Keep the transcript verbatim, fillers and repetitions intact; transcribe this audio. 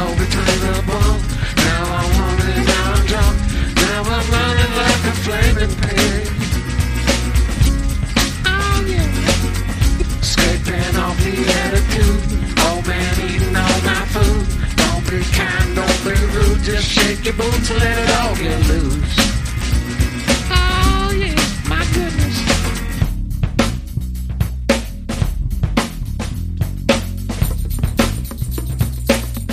all between the bump. Now I'm running, now I'm drunk. Now I'm running like a flaming pig. Oh yeah. Escaping off the attitude. Old man eating all my food. Don't be kind, don't be rude. Just shake your boots and let it all get loose.